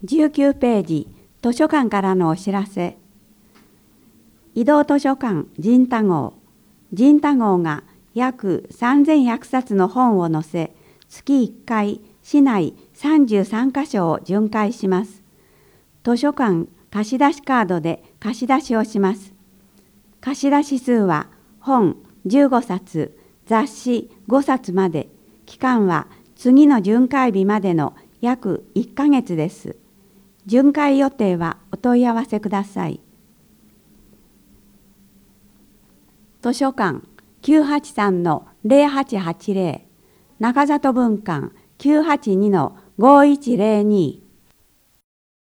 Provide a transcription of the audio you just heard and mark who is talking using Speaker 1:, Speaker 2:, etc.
Speaker 1: 19ページ、図書館からのお知らせ。移動図書館仁太号。仁太号が約3100冊の本を載せ、月1回市内33カ所を巡回します。図書館貸出カードで貸し出しをします。貸出数は本15冊、雑誌5冊まで、期間は次の巡回日までの約1ヶ月です。巡回予定はお問い合わせください。図書館 983-0880 中里分館 982-5102